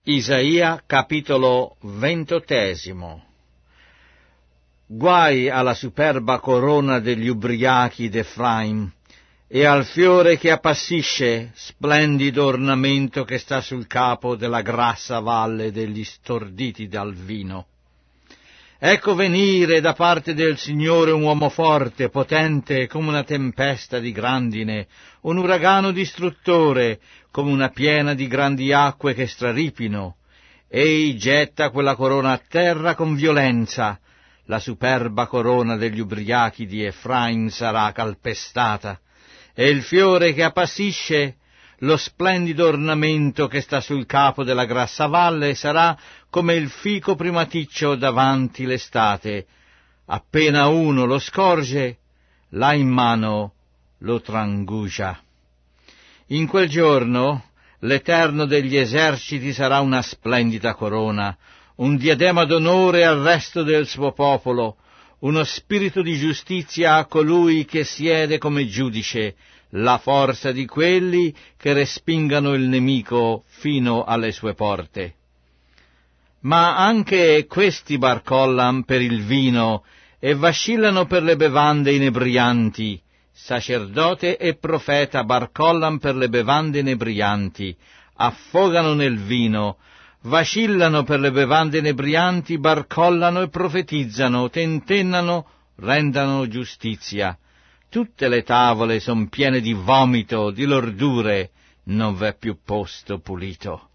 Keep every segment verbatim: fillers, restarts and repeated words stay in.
Isaia capitolo ventottesimo. Guai alla superba corona degli ubriachi d'Efraim e al fiore che appassisce, splendido ornamento che sta sul capo della grassa valle degli storditi dal vino. Ecco venire da parte del Signore un uomo forte, potente come una tempesta di grandine, un uragano distruttore come una piena di grandi acque che straripino. Ei getta quella corona a terra con violenza. La superba corona degli ubriachi di Efraim sarà calpestata, e il fiore che appassisce, lo splendido ornamento che sta sul capo della grassa valle, sarà come il fico primaticcio davanti l'estate. Appena uno lo scorge, l'ha in mano, lo trangugia. In quel giorno l'Eterno degli eserciti sarà una splendida corona, un diadema d'onore al resto del suo popolo, uno spirito di giustizia a colui che siede come giudice, la forza di quelli che respingano il nemico fino alle sue porte. Ma anche questi barcollan per il vino e vacillano per le bevande inebrianti. Sacerdote e profeta barcollan per le bevande inebrianti, affogano nel vino, vacillano per le bevande inebrianti, barcollano e profetizzano, tentennano, rendano giustizia. Tutte le tavole son piene di vomito, di lordure, non v'è più posto pulito.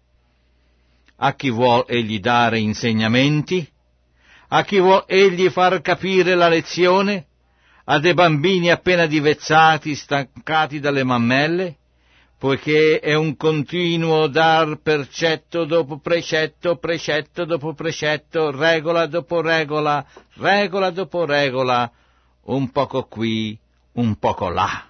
A chi vuol egli dare insegnamenti? A chi vuol egli far capire la lezione? A dei bambini appena divezzati, stancati dalle mammelle? Poiché è un continuo dar precetto dopo precetto, precetto dopo precetto, regola dopo regola, regola dopo regola, un poco qui, un poco là.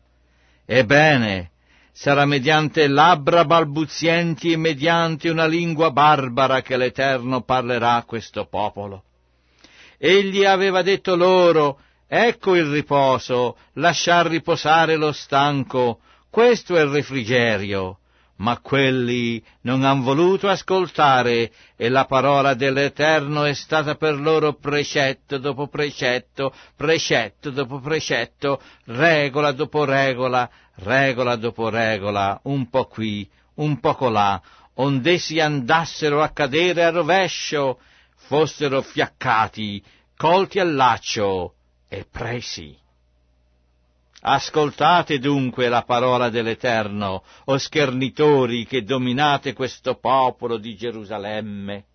Ebbene, sarà mediante labbra balbuzienti e mediante una lingua barbara che l'Eterno parlerà a questo popolo. Egli aveva detto loro: ecco il riposo, lasciar riposare lo stanco, questo è il refrigerio. Ma quelli non han voluto ascoltare, e la parola dell'Eterno è stata per loro precetto dopo precetto, precetto dopo precetto, regola dopo regola, regola dopo regola, un po' qui, un poco là, ond'essi andassero a cadere a rovescio, fossero fiaccati, colti al laccio e presi. Ascoltate dunque la parola dell'Eterno, o schernitori che dominate questo popolo di Gerusalemme.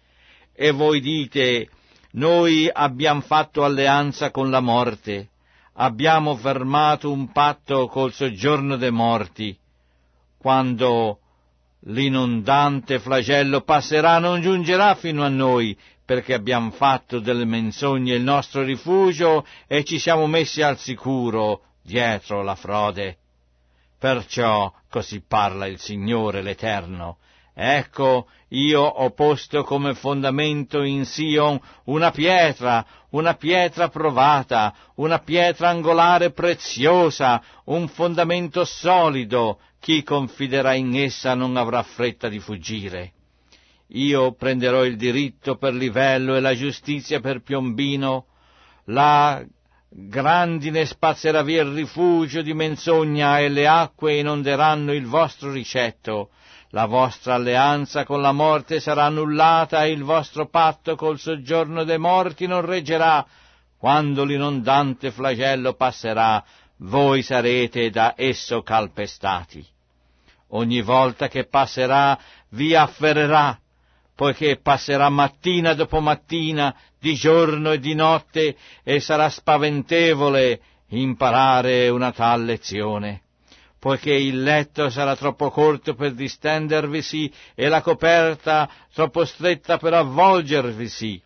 E voi dite: noi abbiamo fatto alleanza con la morte, abbiamo fermato un patto col soggiorno dei morti. Quando l'inondante flagello passerà, non giungerà fino a noi, perché abbiamo fatto delle menzogne il nostro rifugio e ci siamo messi al sicuro dietro la frode. Perciò così parla il Signore l'Eterno: ecco, io ho posto come fondamento in Sion una pietra, una pietra provata, una pietra angolare preziosa, un fondamento solido. Chi confiderà in essa non avrà fretta di fuggire. Io prenderò il diritto per livello e la giustizia per piombino. La grandine spazzerà via il rifugio di menzogna e le acque inonderanno il vostro ricetto. La vostra alleanza con la morte sarà annullata e il vostro patto col soggiorno dei morti non reggerà. Quando l'inondante flagello passerà, voi sarete da esso calpestati. Ogni volta che passerà vi afferrerà, poiché passerà mattina dopo mattina, di giorno e di notte, e sarà spaventevole imparare una tal lezione, poiché il letto sarà troppo corto per distendervisi e la coperta troppo stretta per avvolgervisi,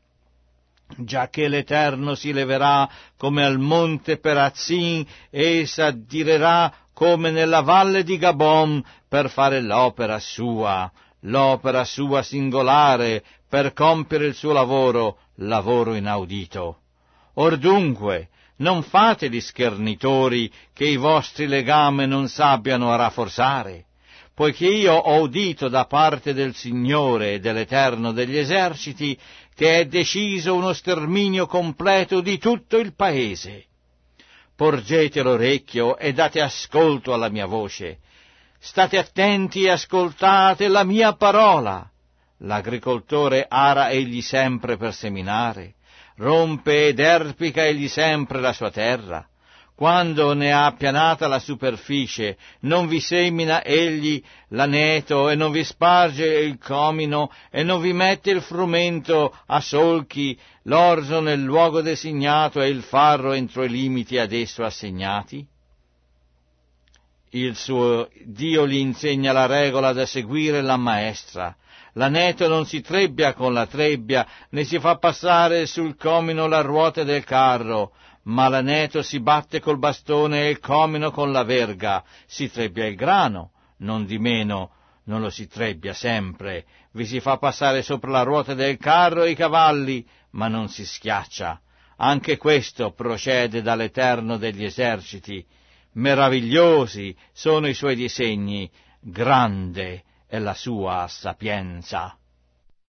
giacché l'Eterno si leverà come al monte Perazzin e s'addirerà come nella valle di Gabon per fare l'opera sua, l'opera sua singolare, per compiere il suo lavoro, lavoro inaudito. Or dunque, non fate gli schernitori che i vostri legami non s'abbiano a rafforzare, poiché io ho udito da parte del Signore e dell'Eterno degli eserciti che è deciso uno sterminio completo di tutto il paese. Porgete l'orecchio e date ascolto alla mia voce. State attenti e ascoltate la mia parola. L'agricoltore ara egli sempre per seminare, rompe ed erpica egli sempre la sua terra. Quando ne ha appianata la superficie, non vi semina egli l'aneto e non vi sparge il comino e non vi mette il frumento a solchi, l'orzo nel luogo designato e il farro entro i limiti ad esso assegnati? Il suo Dio gli insegna la regola da seguire la maestra. L'aneto non si trebbia con la trebbia, né si fa passare sul comino la ruota del carro, ma l'aneto si batte col bastone e il comino con la verga. Si trebbia il grano, non di meno non lo si trebbia sempre. Vi si fa passare sopra la ruota del carro i cavalli, ma non si schiaccia. Anche questo procede dall'Eterno degli eserciti. Meravigliosi sono i suoi disegni, grande è la sua sapienza.